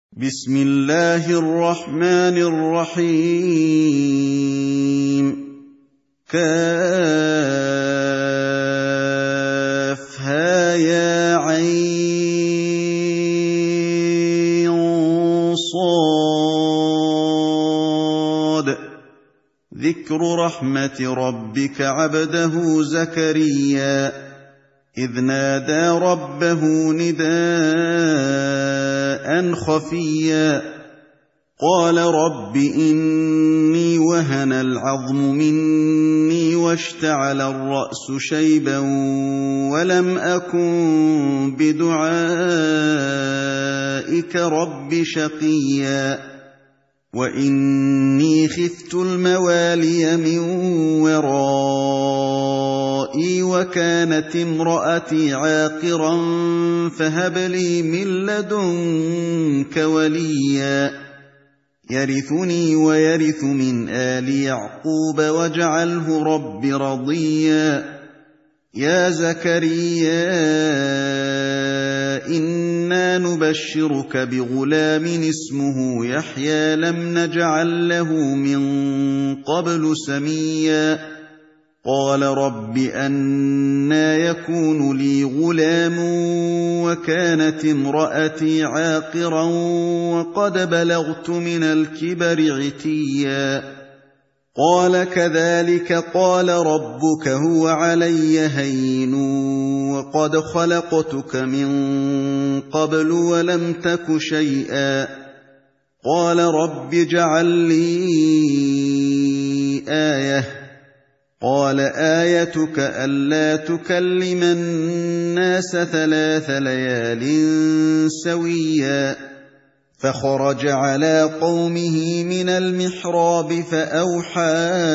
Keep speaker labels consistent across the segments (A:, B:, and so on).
A: بسم الله الرحمن الرحيم كافها يا عين صاد ذكر رحمة ربك عبده زكريا إذ نادى ربه نداء خفيا قال رب إني وهن العظم مني واشتعل الرأس شيبا ولم أكن بدعائك رب شقيا وإني خفت الموالي من ورائي وكانت امرأتي عاقرا فهب لي من لدنك وليا يرثني ويرث من آل يعقوب واجعله رب رضيا يا زكريا إنا نبشرك بغلام اسمه يحيى لم نجعل له من قبل سميا قال رب أنى يكون لي غلام وكانت امرأتي عاقرا وقد بلغت من الكبر عتيا قال كذلك قال ربك هو علي هين وقد خلقتك من قبل ولم تك شيئا قال رب اجعل لي آية قال آيتك ألا تكلم الناس 3 ليال سويا فخرج على قومه من المحراب فأوحى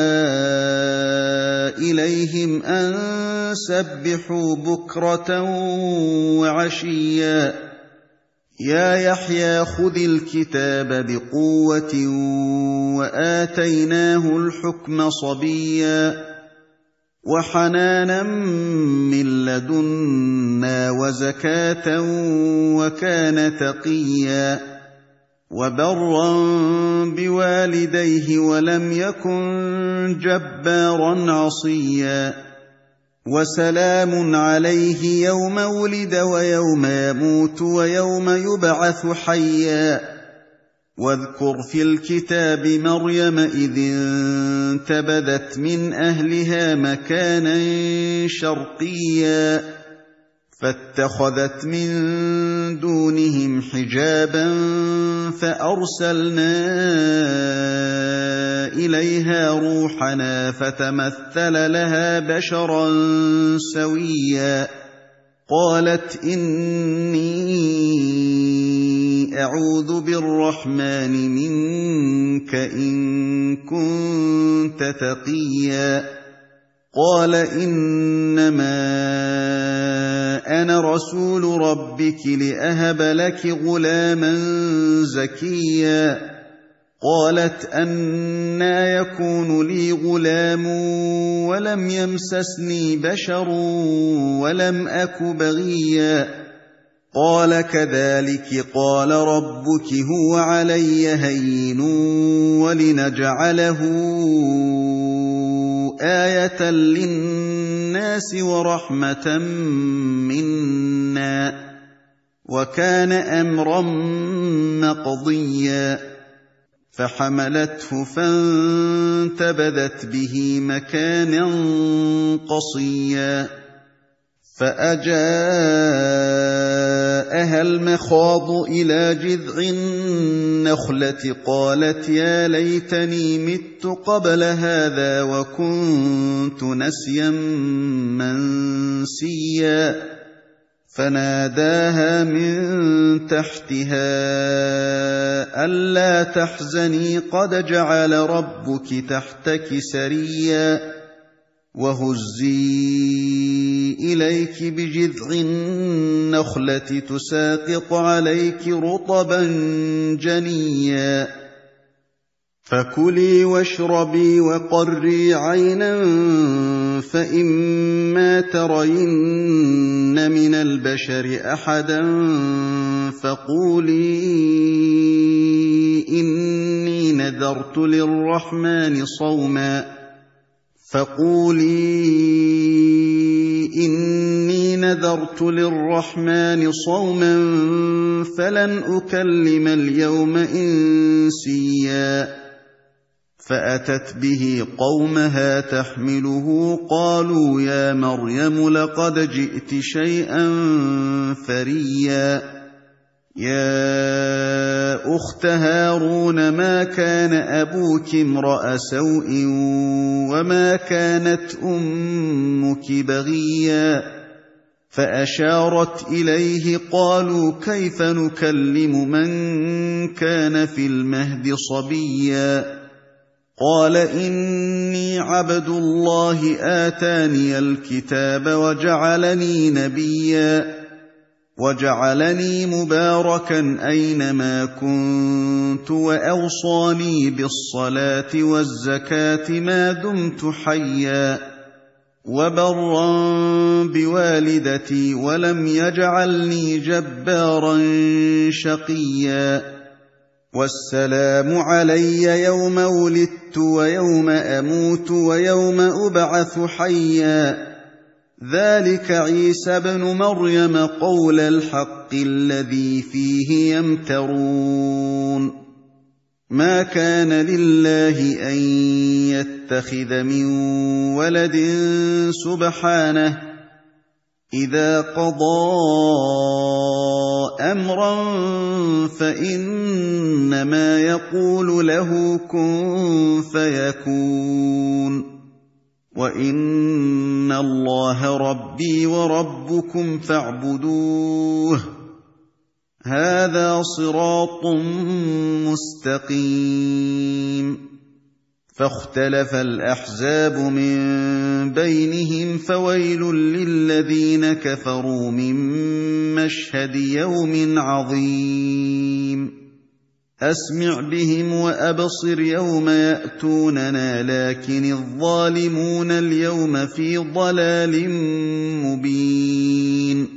A: إليهم أن سبحوا بكرة وعشيا يا يحيى خذ الكتاب بقوة وآتيناه الحكم صبيا وحنانا من لدنا وزكاة وكان تقيا وبرا بوالديه ولم يكن جبارا عصيا وسلام عليه يوم ولد ويوم يموت ويوم يبعث حيا واذكر في الكتاب مريم إذ انتبذت من أهلها مكانا شرقيا فاتخذت من دونهم حجابا فأرسلنا إليها روحنا فتمثل لها بشرا سويا قالت إني أعوذ بالرحمن منك إن كنت تقيا قال إنما أنا رسول ربك لأهب لك غلاما زكيا قالت أنى يكون لي غلام ولم يمسسني بشر ولم أك بغيا قال كذلك قال ربك هو علي هين ولنجعله آية للناس ورحمة منا وكان أمرا مقضيا فحملته فانتبذت به مكانا قصيا فأجاءها المخاض إلى جذع النخلة قالت يا ليتني مت قبل هذا وكنت نسيا منسيا فناداها من تحتها ألا تحزني قد جعل ربك تحتك سريا وهزي إليك بجذع النخلة تساقط عليك رطبا جنيا فكلي واشربي وقري عينا فإما ترين من البشر أحدا فقولي إني نذرت للرحمن صوما فلن أكلم اليوم إنسيا فأتت به قومها تحمله قالوا يا مريم لقد جئت شيئا فريا يا أخت هارون ما كان أبوك امرأ سوء وما كانت أمك بغيا فأشارت إليه قالوا كيف نكلم من كان في المهد صبيا قال إني عبد الله آتاني الكتاب وجعلني نبيا وجعلني مباركا أينما كنت وأوصاني بالصلاة والزكاة ما دمت حيا وبرا بوالدتي ولم يجعلني جبارا شقيا والسلام علي يوم ولدت ويوم أموت ويوم أبعث حيا ذلك عيسى ابن مريم قول الحق الذي فيه يمترون ما كان لله أن يتخذ من ولد سبحانه إذا قضى أمرا فإنما يقول له كن فيكون وإن الله ربي وربكم فاعبدوه هذا صراط مستقيم فاختلف الأحزاب من بينهم فويل للذين كفروا من مشهد يوم عظيم أسمع بهم وأبصر يوم يأتوننا لكن الظالمون اليوم في ضلال مبين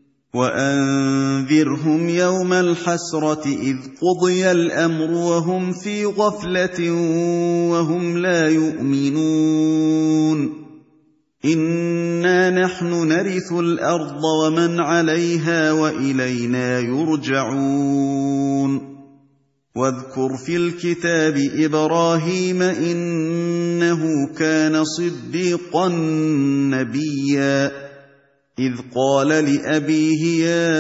A: وأنذرهم يوم الحسرة إذ قضي الأمر وهم في غفلة وهم لا يؤمنون إنا نحن نرث الأرض ومن عليها وإلينا يرجعون واذكر في الكتاب إبراهيم إنه كان صديقا نبيا إذ قال لأبيه يا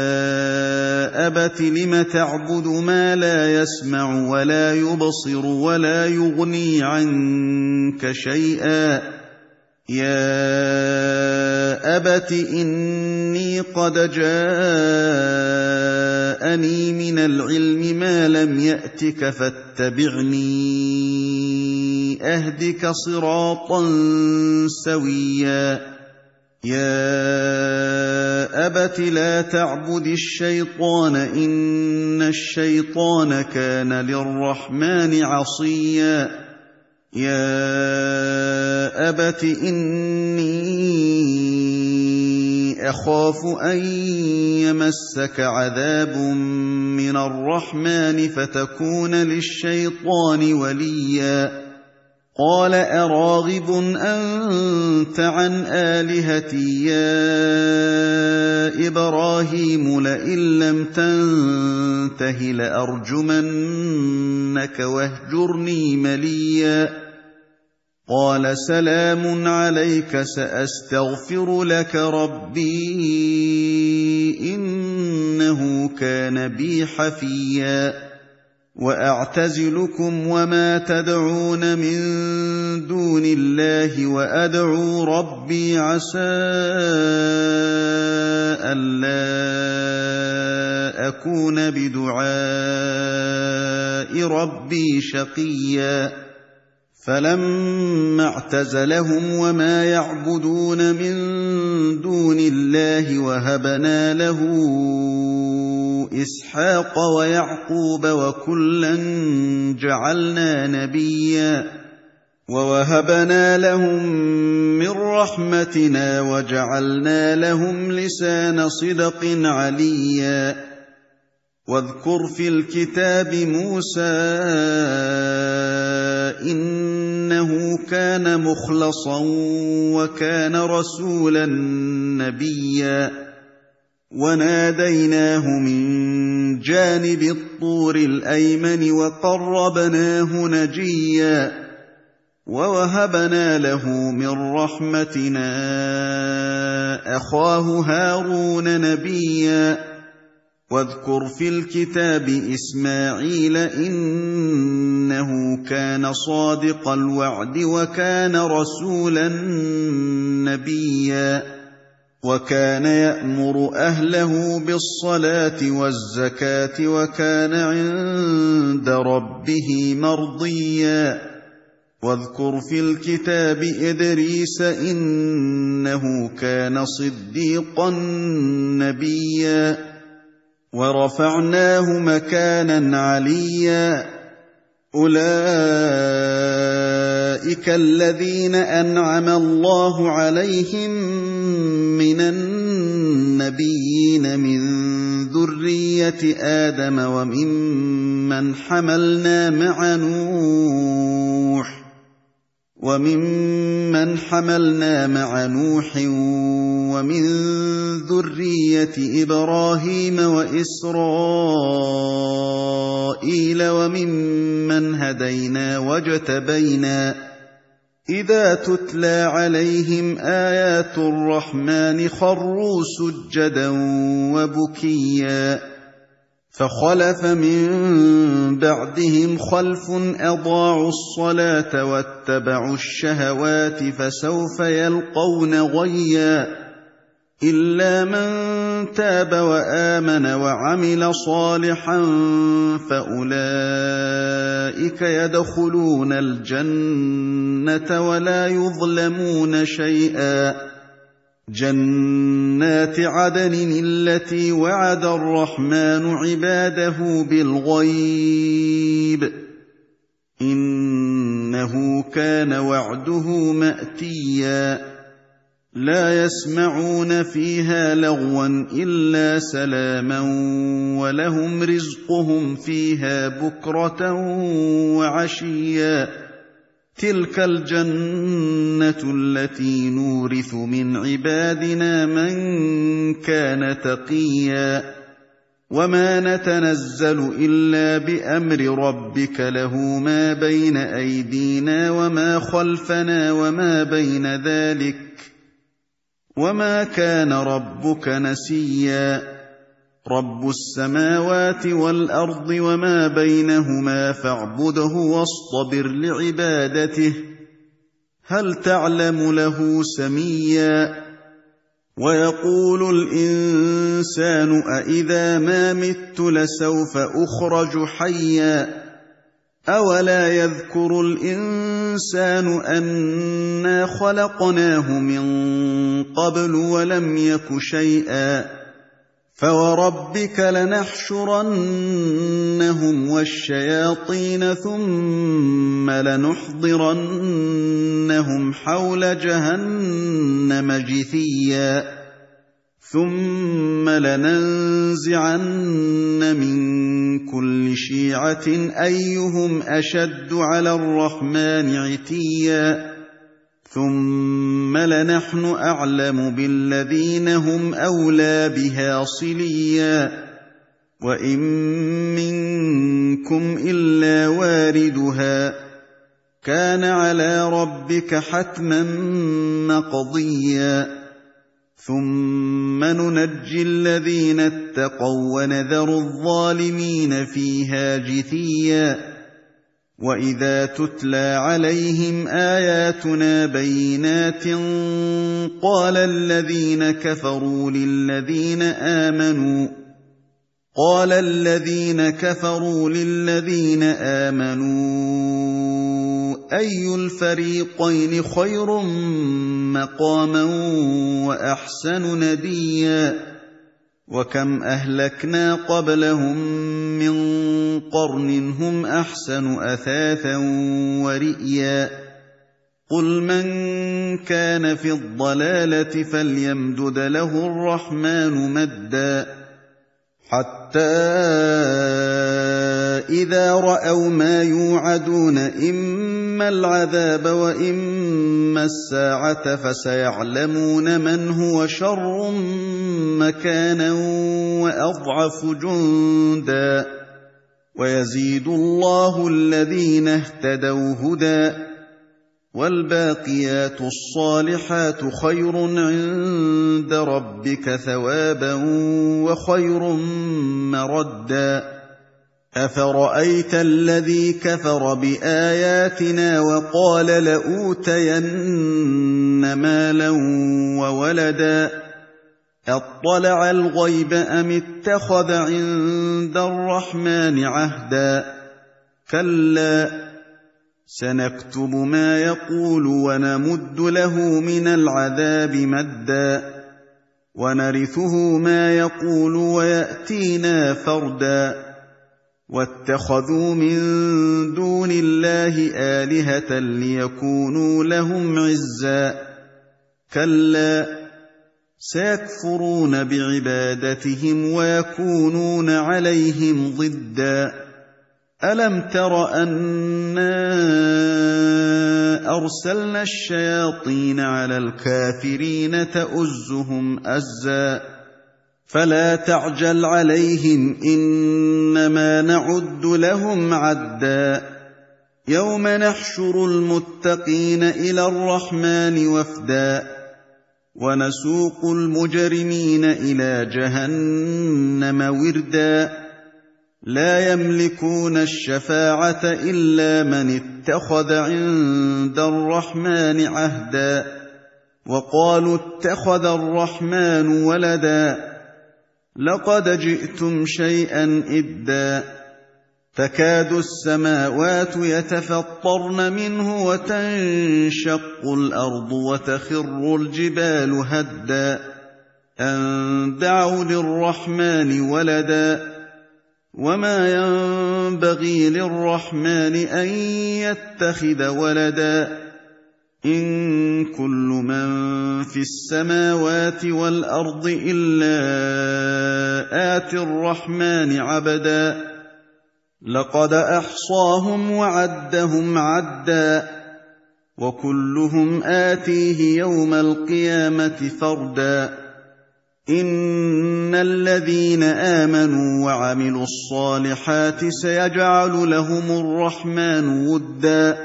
A: أبت لم تعبد ما لا يسمع ولا يبصر ولا يغني عنك شيئا يا أبت إني قد جاءني من العلم ما لم يأتك فاتبعني أهدك صراطا سويا يا أبت لا تعبد الشيطان إن الشيطان كان للرحمن عصيا يا أبت إني أخاف أن يمسك عذاب من الرحمن فتكون للشيطان وليا قال أراغب أنت عن آلهتي يا إبراهيم لئن لم تنته لأرجمنك واهجرني مليا قال سلام عليك سأستغفر لك ربي إنه كان بي حفيا وأعتزلكم وما تدعون من دون الله وأدعو ربي عسى ألا أكون بدعاء ربي شقيا فلما اعتزلهم وما يعبدون من دون الله وهبنا له إسحاق ويعقوب وكلا جعلنا نبيا ووهبنا لهم من رحمتنا وجعلنا لهم لسان صدق عليا واذكر في الكتاب موسى إنه كان مخلصا وكان رسولا نبيا وناديناه من جانب الطور الأيمن وقربناه نجيا ووهبنا له من رحمتنا أخاه هارون نبيا واذكر في الكتاب إسماعيل إنه كان صادق الوعد وكان رسولا نبيا وكان يأمر أهله بالصلاة والزكاة وكان عند ربه مرضيا واذكر في الكتاب إدريس إنه كان صديقا نبيا ورفعناه مكانا عليا أولئك الذين أنعم الله عليهم من النبيين من ذرية آدم وممن حملنا مع نوح ومن ذرية إبراهيم وإسرائيل وممن هدينا واجتبينا إذا تتلى عليهم آيات الرحمن خروا سجدا وبكيا فخلف من بعدهم خلف أضاعوا الصلاة واتبعوا الشهوات فسوف يلقون غيا إلا من تاب وآمن وعمل صالحا فأولئك يدخلون الجنة ولا يظلمون شيئا جنات عدن التي وعد الرحمن عباده بالغيب إنه كان وعده مأتيا لا يسمعون فيها لغوا إلا سلاما ولهم رزقهم فيها بكرة وعشيا تلك الجنة التي نورث من عبادنا من كان تقيا وما نتنزل إلا بأمر ربك له ما بين أيدينا وما خلفنا وما بين ذلك وما كان ربك نسيا رب السماوات والأرض وما بينهما فاعبده واصطبر لعبادته هل تعلم له سميا ويقول الإنسان أإذا ما مت لسوف أخرج حيا أولا يذكر الإنسان أنا خلقناه من قبل ولم يك شيئا فوربك لنحشرنهم والشياطين ثم لنحضرنهم حول جهنم جثيا ثم لننزعن من كل شيعة أيهم أشد على الرحمن عتيا ثم لنحن أعلم بالذين هم أولى بها صليا وإن منكم إلا واردها كان على ربك حتما مقضيا ثم ننجي الذين اتقوا ونذر الظالمين فيها جثيا وإذا تتلى عليهم آياتنا بينات قال الذين كفروا للذين آمنوا أي الفريقين خير مقاما وأحسن نديا وكم أهلكنا قبلهم من قرن هم أحسن أثاثا ورئيا قل من كان في الضلالة فليمدد له الرحمن مدا حتى إذا رأوا ما يوعدون إما العذاب وإما الساعة فسيعلمون من هو شر مكانا وأضعف جندا ويزيد الله الذين اهتدوا هدى والباقيات الصالحات خير عند ربك ثوابا وخير مردا أفرأيت الذي كفر بآياتنا وقال لأوتين مالا وولدا أطلع الغيب أم اتخذ عند الرحمن عهدا كلا سنكتب ما يقول ونمد له من العذاب مدا ونرثه ما يقول ويأتينا فردا واتخذوا من دون الله آلهة ليكونوا لهم عزا كلا سيكفرون بعبادتهم ويكونون عليهم ضدا ألم تر أنا أرسلنا الشياطين على الكافرين تؤزهم أزا فلا تعجل عليهم إنما نعد لهم عدا يوم نحشر المتقين إلى الرحمن وفدا ونسوق المجرمين إلى جهنم وردا لا يملكون الشفاعة إلا من اتخذ عند الرحمن عهدا وقالوا اتخذ الرحمن ولدا لقد جئتم شيئا إدا تكاد السماوات يتفطرن منه وتنشق الأرض وتخر الجبال هدا أن دعوا للرحمن ولدا وما ينبغي للرحمن أن يتخذ ولدا إن كل من في السماوات والأرض إلا آتي الرحمن عبدا لقد أحصاهم وعدهم عدا وكلهم آتيه يوم القيامة فردا إن الذين آمنوا وعملوا الصالحات سيجعل لهم الرحمن ودا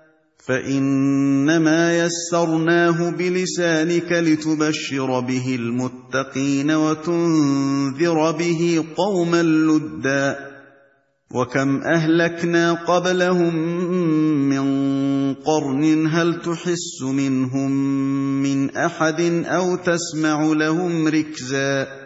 A: فإنما يسرناه بلسانك لتبشر به المتقين وتنذر به قوما لدا وكم أهلكنا قبلهم من قرن هل تحس منهم من أحد أو تسمع لهم ركزا